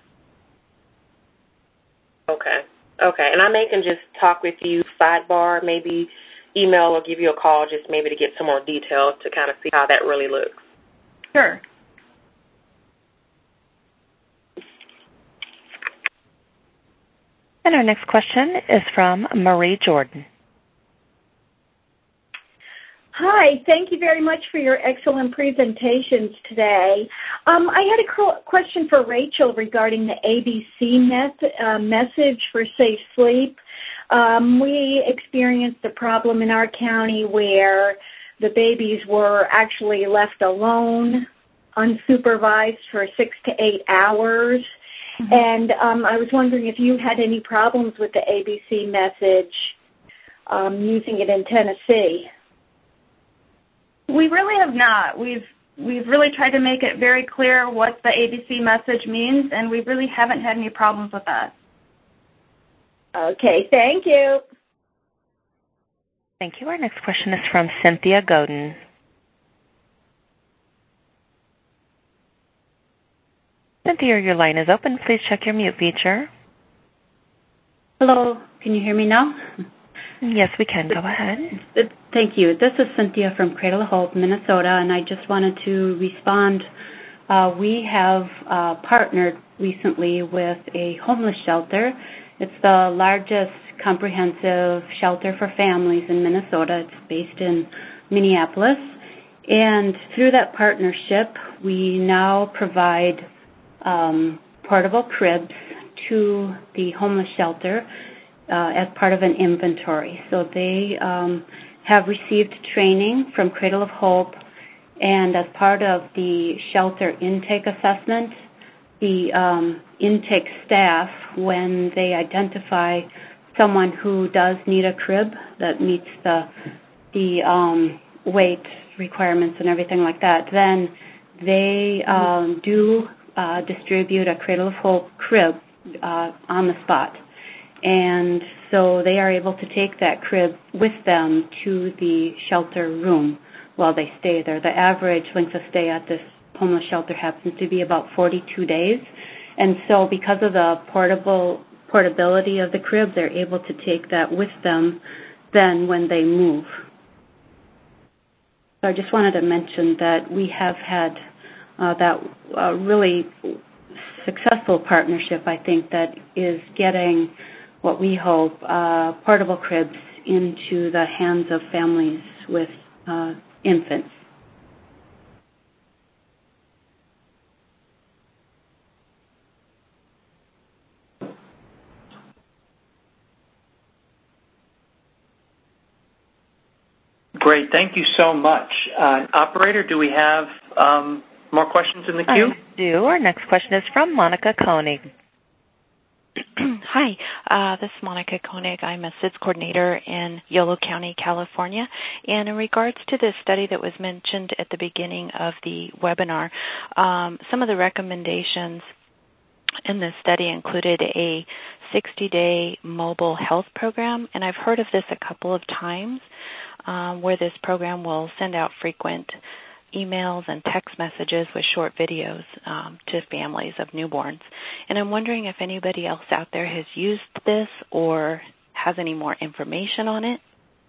Okay. Okay. And I may can just talk with you sidebar, maybe email or give you a call just maybe to get some more details to kind of see how that really looks. Sure. And our next question is from Marie Jordan. Hi, thank you very much for your excellent presentations today. Um, I had a question for Rachel regarding the A B C met, uh, message for Safe Sleep. Um, we experienced a problem in our county where the babies were actually left alone, unsupervised for six to eight hours. Mm-hmm. And um, I was wondering if you had any problems with the A B C message um, using it in Tennessee. We really have not. We've we've really tried to make it very clear what the A B C message means, and we really haven't had any problems with that. Okay, thank you. Thank you. Our next question is from Cynthia Godin. Cynthia, your line is open. Please check your mute feature. Hello. Can you hear me now? Yes, we can. Go ahead. Thank you. This is Cynthia from Cradle of Hope, Minnesota, and I just wanted to respond. Uh, we have uh, partnered recently with a homeless shelter. It's the largest comprehensive shelter for families in Minnesota. It's based in Minneapolis. And through that partnership, we now provide um, portable cribs to the homeless shelter uh, as part of an inventory. So they um, have received training from Cradle of Hope, and as part of the shelter intake assessment, the um, intake staff, when they identify someone who does need a crib that meets the the um, weight requirements and everything like that, then they um, do uh, distribute a Cradle of Hope crib uh, on the spot. And so they are able to take that crib with them to the shelter room while they stay there. The average length of stay at this homeless shelter happens to be about forty-two days. And so because of the portable portability of the crib, they're able to take that with them then when they move. So I just wanted to mention that we have had uh, that uh, really successful partnership, I think, that is getting what we hope, uh, portable cribs into the hands of families with uh, infants. Great. Thank you so much. Uh, operator, do we have um, more questions in the queue? I do. Our next question is from Monica Koenig. Hi, uh, this is Monica Koenig. I'm a S I D S coordinator in Yolo County, California. And in regards to the study that was mentioned at the beginning of the webinar, um, some of the recommendations and this study included a sixty-day mobile health program, and I've heard of this a couple of times, um, where this program will send out frequent emails and text messages with short videos um, to families of newborns. And I'm wondering if anybody else out there has used this or has any more information on it.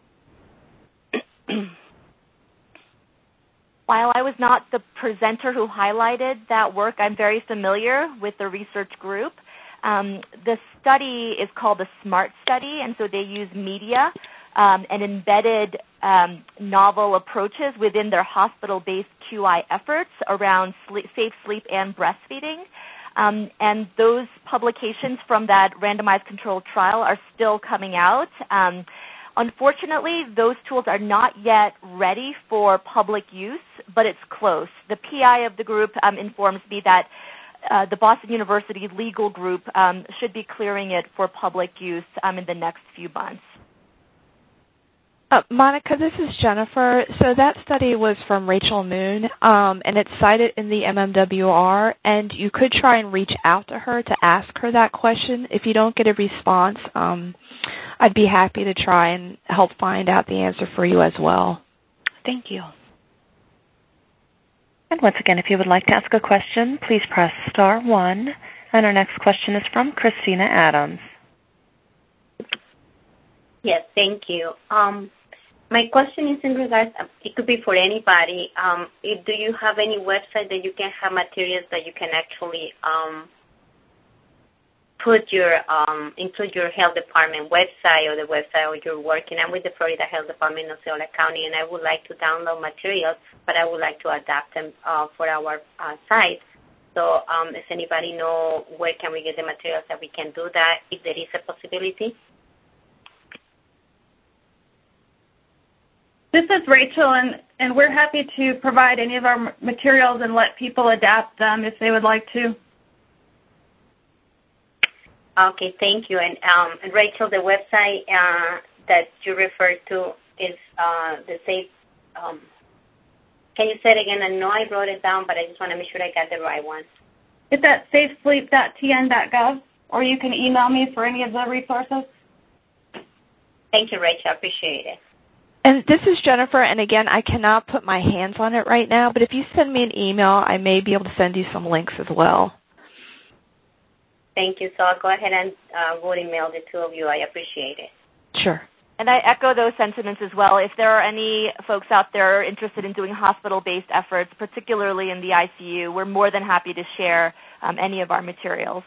While I was not the presenter who highlighted that work, I'm very familiar with the research group. Um, the study is called the SMART study, and so they use media um, and embedded um, novel approaches within their hospital-based Q I efforts around sleep, safe sleep and breastfeeding. Um, and those publications from that randomized controlled trial are still coming out. Um, Unfortunately, those tools are not yet ready for public use, but it's close. The P I of the group um, informs me that uh, the Boston University legal group um, should be clearing it for public use um, in the next few months. Uh, Monica, this is Jennifer. So that study was from Rachel Moon, um, and it's cited in the M M W R, and you could try and reach out to her to ask her that question. If you don't get a response, um, I'd be happy to try and help find out the answer for you as well. Thank you. And once again, if you would like to ask a question, please press star one. And our next question is from Christina Adams. Yes, thank you. Um, my question is in regards, it could be for anybody. Um, if, do you have any website that you can have materials that you can actually um, put your, um, include your health department website or the website where you're working? I'm with the Florida Health Department in Osceola County, and I would like to download materials, but I would like to adapt them uh, for our uh, site. So um, does anybody know where can we get the materials that we can do that, if there is a possibility? This is Rachel, and, and we're happy to provide any of our materials and let people adapt them if they would like to. Okay, thank you. And, um, and Rachel, the website uh, that you referred to is uh, the Safe. Um, can you say it again? I know I wrote it down, but I just want to make sure I got the right one. It's at safe sleep dot t n dot gov, or you can email me for any of the resources. Thank you, Rachel. I appreciate it. And this is Jennifer, and again, I cannot put my hands on it right now, but if you send me an email, I may be able to send you some links as well. Thank you. So I'll go ahead and uh, we'll email the two of you. I appreciate it. Sure. And I echo those sentiments as well. If there are any folks out there interested in doing hospital-based efforts, particularly in the I C U, we're more than happy to share um, any of our materials.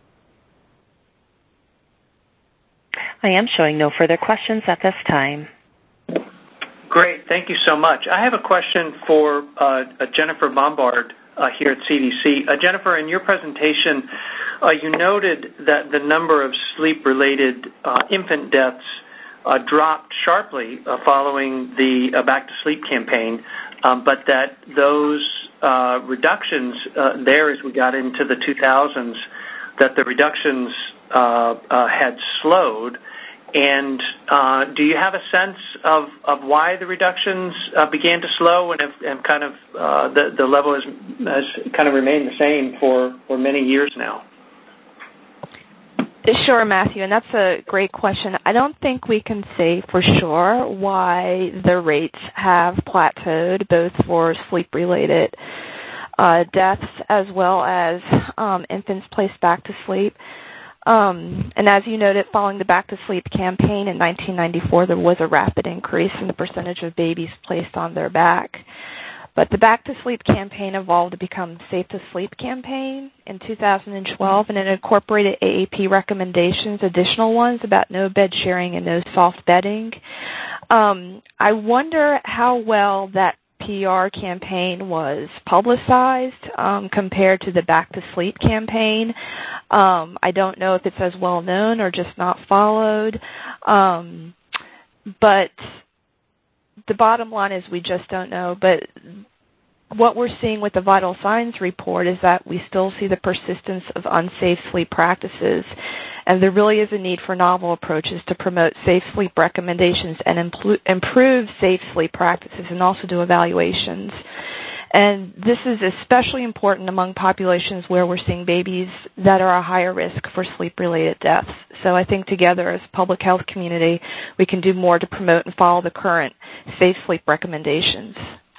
I am showing no further questions at this time. Great. Thank you so much. I have a question for uh, Jennifer Bombard uh, here at C D C. Uh, Jennifer, in your presentation, uh, you noted that the number of sleep-related uh, infant deaths uh, dropped sharply uh, following the uh, Back to Sleep campaign, um, but that those uh, reductions uh, there as we got into the two thousands, that the reductions uh, uh, had slowed. And uh, do you have a sense of, of why the reductions uh, began to slow and have and kind of uh, the, the level has, has kind of remained the same for, for many years now? Sure, Matthew, and that's a great question. I don't think we can say for sure why the rates have plateaued, both for sleep-related uh, deaths as well as um, infants placed back to sleep. Um, and as you noted, following the Back to Sleep campaign in nineteen ninety-four, there was a rapid increase in the percentage of babies placed on their back. But the Back to Sleep campaign evolved to become Safe to Sleep campaign in two thousand twelve, and it incorporated A A P recommendations, additional ones about no bed sharing and no soft bedding. Um, I wonder how well that P R campaign was publicized um, compared to the Back to Sleep campaign. Um, I don't know if it's as well known or just not followed. Um, but the bottom line is we just don't know. But what we're seeing with the Vital Signs report is that we still see the persistence of unsafe sleep practices, and there really is a need for novel approaches to promote safe sleep recommendations and impl- improve safe sleep practices and also do evaluations. And this is especially important among populations where we're seeing babies that are a higher risk for sleep-related deaths. So I think together as a public health community, we can do more to promote and follow the current safe sleep recommendations.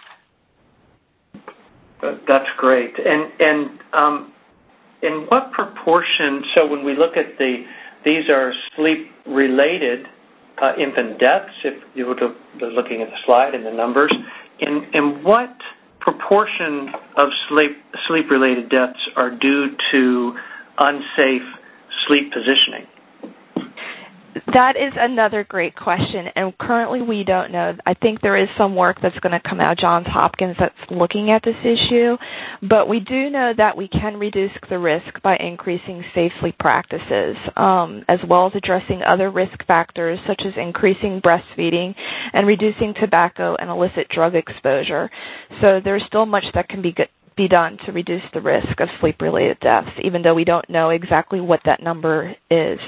That's great. And and um, in what proportion, so when we look at the, these are sleep-related uh, infant deaths, if you were to, looking at the slide and the numbers, in, in what proportion of sleep, sleep-related deaths are due to unsafe sleep positioning? That is another great question, and currently we don't know. I think there is some work that's going to come out of Johns Hopkins that's looking at this issue, but we do know that we can reduce the risk by increasing safe sleep practices, um, as well as addressing other risk factors such as increasing breastfeeding and reducing tobacco and illicit drug exposure. So there's still much that can be good. be done to reduce the risk of sleep-related deaths, even though we don't know exactly what that number is.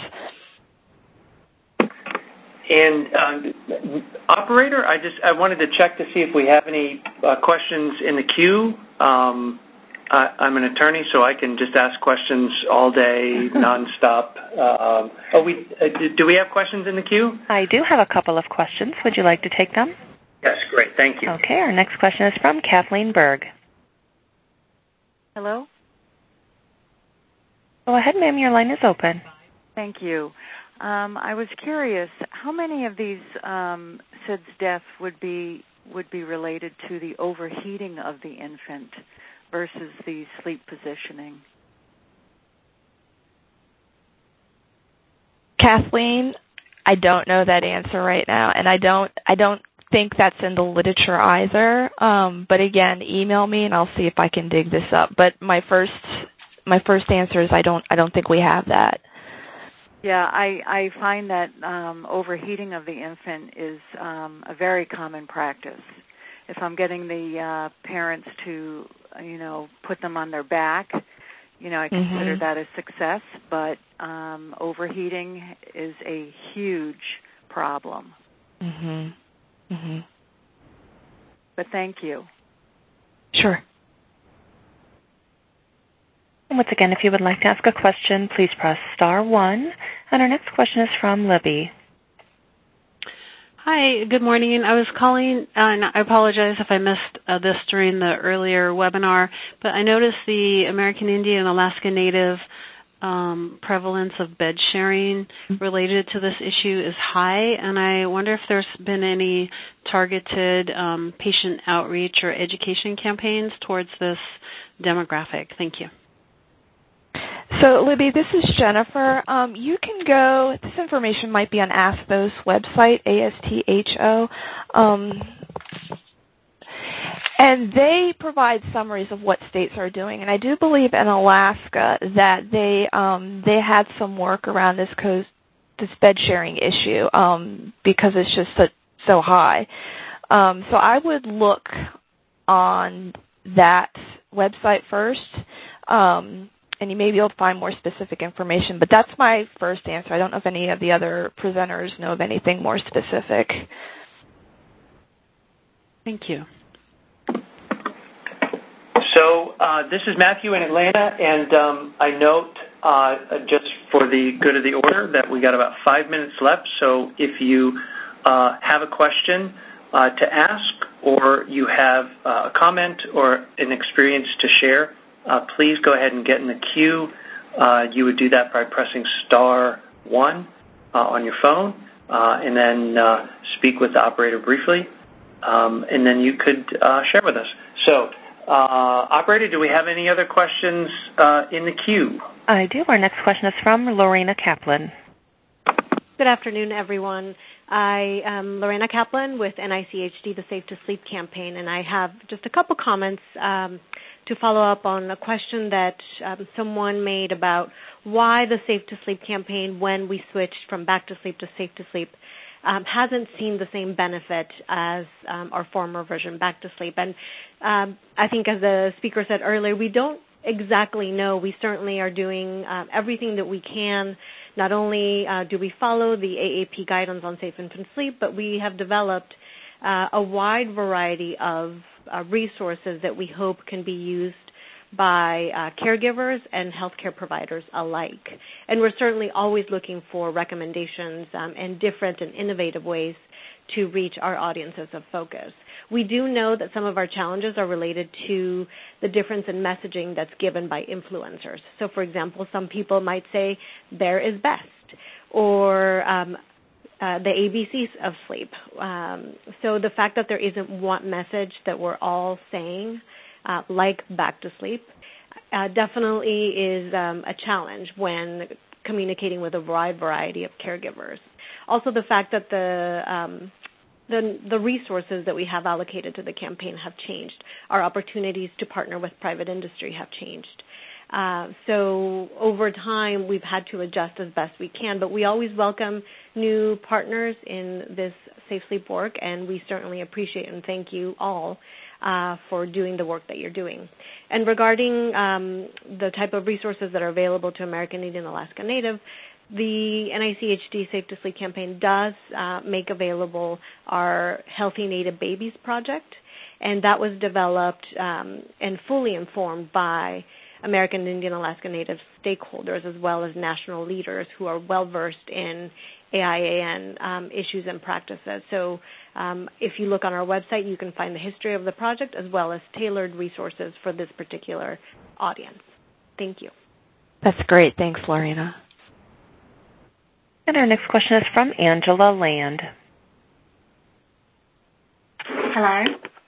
And um, operator, I just I wanted to check to see if we have any uh, questions in the queue. Um, I, I'm an attorney, so I can just ask questions all day, nonstop. Um, oh, we uh, do, do we have questions in the queue? I do have a couple of questions. Would you like to take them? Yes, great. Thank you. Okay, our next question is from Kathleen Berg. Hello? Go ahead, ma'am. Your line is open. Thank you. Um, I was curious, how many of these um, S I D S deaths would be would be related to the overheating of the infant versus the sleep positioning? Kathleen, I don't know that answer right now, and I don't I don't think that's in the literature either. Um, but again, email me and I'll see if I can dig this up. But my first my first answer is I don't I don't think we have that. Yeah, I, I find that um, overheating of the infant is um, a very common practice. If I'm getting the uh, parents to, you know, put them on their back, you know, I consider mm-hmm. that a success. But um, overheating is a huge problem. Mhm. Mhm. But thank you. Sure. And once again, if you would like to ask a question, please press star one. And our next question is from Libby. Hi, good morning. I was calling, uh, and I apologize if I missed uh, this during the earlier webinar, but I noticed the American Indian and Alaska Native um, prevalence of bed sharing related to this issue is high, and I wonder if there's been any targeted um, patient outreach or education campaigns towards this demographic. Thank you. So, Libby, this is Jennifer. Um, you can go, this information might be on ASTHO's website, A S T H O, um, and they provide summaries of what states are doing. And I do believe in Alaska that they um, they had some work around this coast, this bed sharing issue um, because it's just so, so high. Um, so I would look on that website first. Um, and you may be able to find more specific information. But that's my first answer. I don't know if any of the other presenters know of anything more specific. Thank you. So uh, this is Matthew in Atlanta, and um, I note uh, just for the good of the order that we got about five minutes left. So if you uh, have a question uh, to ask, or you have uh, a comment or an experience to share, Uh, please go ahead and get in the queue. Uh, you would do that by pressing star one uh, on your phone, uh, and then uh, speak with the operator briefly, um, and then you could uh, share with us. So, uh, operator, do we have any other questions uh, in the queue? I do. Our next question is from Lorena Kaplan. Good afternoon, everyone. I am Lorena Kaplan with N I C H D, the Safe to Sleep campaign, and I have just a couple comments um, to follow up on a question that um, someone made about why the Safe to Sleep campaign, when we switched from Back to Sleep to Safe to Sleep, um, hasn't seen the same benefit as um, our former version, Back to Sleep. And um, I think, as the speaker said earlier, we don't exactly know. We certainly are doing uh, everything that we can. Not only uh, do we follow the A A P guidance on safe infant sleep, but we have developed uh, a wide variety of uh, resources that we hope can be used by uh, caregivers and healthcare providers alike. And we're certainly always looking for recommendations um, and different and innovative ways to reach our audiences of focus. We do know that some of our challenges are related to the difference in messaging that's given by influencers. So, for example, some people might say, there is best, or um, uh, the A B Cs of sleep. Um, so the fact that there isn't one message that we're all saying, uh, like back to sleep, uh, definitely is um, a challenge when communicating with a wide variety of caregivers. Also, the fact that the um, The, the resources that we have allocated to the campaign have changed. Our opportunities to partner with private industry have changed. Uh, so over time, we've had to adjust as best we can, but we always welcome new partners in this Safe Sleep work, and we certainly appreciate and thank you all uh, for doing the work that you're doing. And regarding um, the type of resources that are available to American Indian Alaska Native, the N I C H D Safe to Sleep campaign does uh, make available our Healthy Native Babies project, and that was developed um, and fully informed by American Indian Alaska Native stakeholders as well as national leaders who are well-versed in A I A N um, issues and practices. So um, if you look on our website, you can find the history of the project as well as tailored resources for this particular audience. Thank you. That's great. Thanks, Lorena. And our next question is from Angela Land. Hello.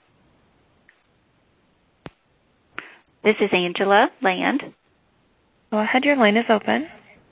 This is Angela Land. Go ahead. Your line is open.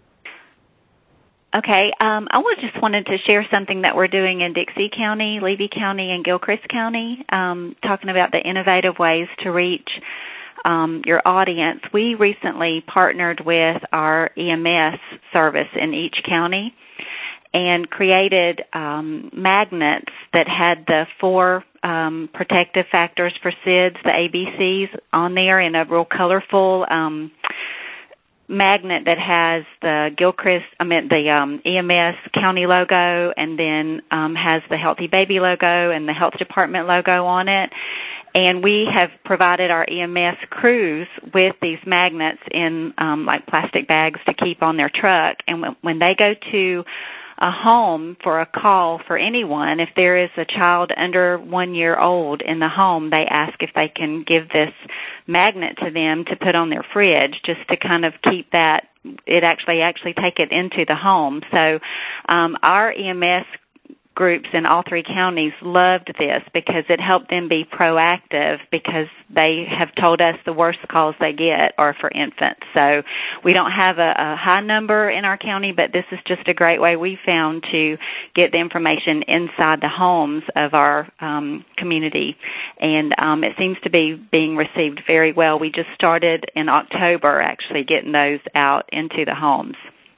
Okay. Um, I just wanted to share something that we're doing in Dixie County, Levy County, and Gilchrist County, um, talking about the innovative ways to reach Um, your audience. We recently partnered with our E M S service in each county and created um, magnets that had the four um, protective factors for S I D S, the A B Cs, on there in a real colorful um, magnet that has the Gilchrist, I mean the um, E M S county logo, and then um, has the Healthy Baby logo and the health department logo on it. And we have provided our E M S crews with these magnets in um, like plastic bags to keep on their truck. And w- when they go to a home for a call for anyone, if there is a child under one year old in the home, they ask if they can give this magnet to them to put on their fridge, just to kind of keep that, it actually actually take it into the home. So um, our E M S groups in all three counties loved this because it helped them be proactive, because they have told us the worst calls they get are for infants. So we don't have a, a high number in our county, but this is just a great way we found to get the information inside the homes of our um, community. And um, it seems to be being received very well. We just started in October actually getting those out into the homes.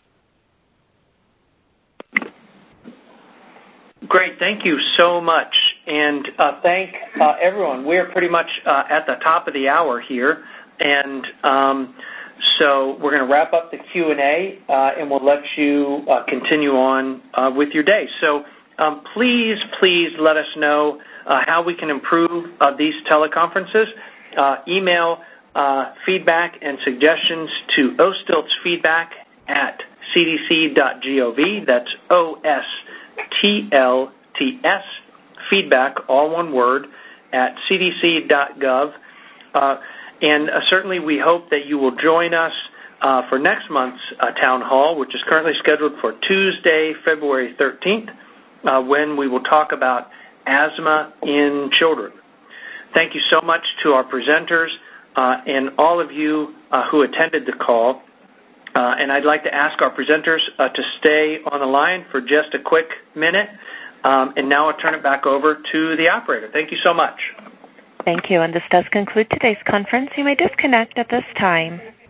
Great. Thank you so much. And uh, thank uh, everyone. We're pretty much uh, at the top of the hour here. And um, so we're going to wrap up the Q and A, uh, and we'll let you uh, continue on uh, with your day. So um, please, please let us know uh, how we can improve uh, these teleconferences. Uh, email uh, feedback and suggestions to ostiltsfeedback at c d c dot gov. That's O S T L T S, feedback, all one word, at c d c dot gov. Uh, and uh, certainly we hope that you will join us uh, for next month's uh, town hall, which is currently scheduled for Tuesday, February thirteenth, uh, when we will talk about asthma in children. Thank you so much to our presenters uh, and all of you uh, who attended the call. Uh, and I'd like to ask our presenters uh, to stay on the line for just a quick minute. Um, and now I'll turn it back over to the operator. Thank you so much. Thank you. And this does conclude today's conference. You may disconnect at this time.